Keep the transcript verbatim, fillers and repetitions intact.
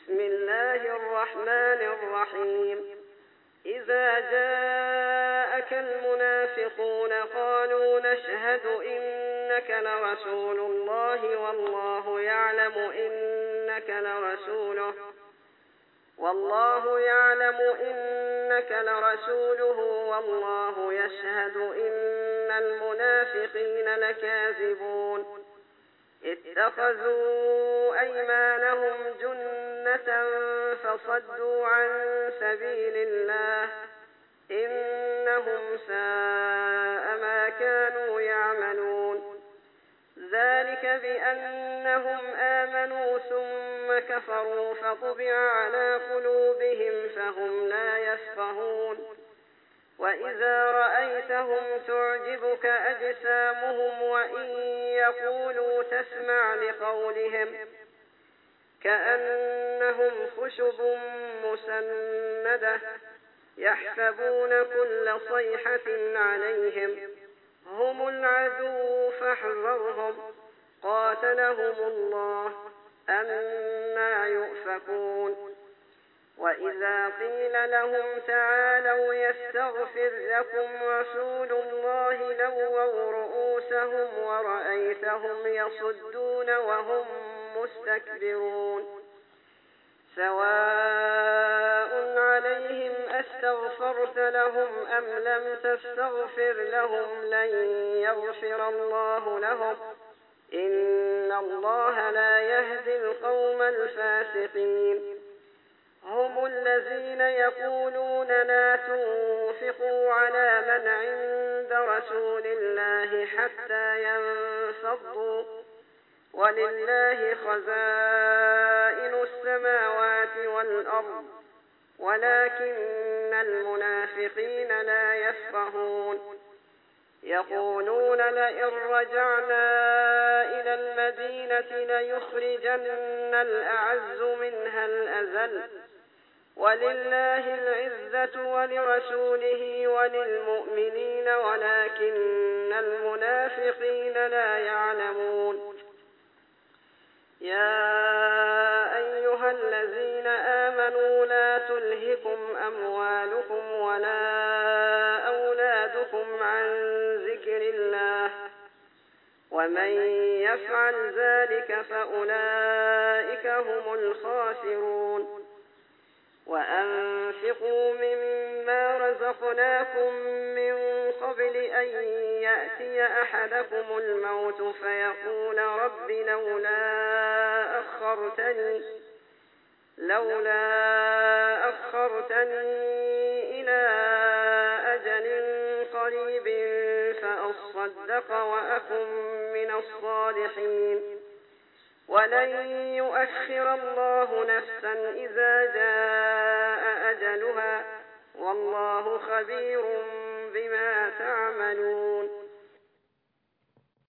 بسم الله الرحمن الرحيم إذا جاءك المنافقون قالوا نشهد إنك لرسول الله والله يعلم إنك لرسوله والله يعلم إنك لرسوله والله يشهد إن المنافقين لكاذبون اتخذوا أيمانهم جنة فصدوا عن سبيل الله إنهم ساء ما كانوا يعملون ذلك بأنهم آمنوا ثم كفروا فطبع على قلوبهم فهم لا يفقهون وإذا رأيتهم تعجبك أجسامهم وإن يقولوا تسمع لقولهم كأنهم خشب مسندة يحسبون كل صيحة عليهم هم العدو فاحذرهم قاتلهم الله أنى يؤفكون وإذا قيل لهم تعالوا يستغفر لكم رسول الله لووا رؤوسهم ورأيتهم يصدون وهم مستكبرون سواء عليهم أستغفرت لهم أم لم تستغفر لهم لن يغفر الله لهم إن الله لا يهدي القوم الفاسقين هم الذين يقولون لا تنفقوا على من عند رسول الله حتى ينفضوا ولله خزائن السماوات والأرض ولكن المنافقين لا يفقهون يقولون لئن رجعنا إلى المدينة ليخرجن الأعز منها الأذل ولله العزة ولرسوله وللمؤمنين ولكن المنافقين لا يعلمون يا أيها الذين آمنوا لا تلهكم أموالكم ولا أولادكم عن ذكر الله ومن يفعل ذلك فأولئك هم الخاسرون وأنفقوا مما رزقناكم من قبل أن يأتي أحدكم الموت فيقول رب لولا أخرتني لولا أخرتني إلى أجل قريب فأصدق وأكن من الصالحين ولن يؤخر الله نفسا إذا جاء أجلها والله خبير بما تعملون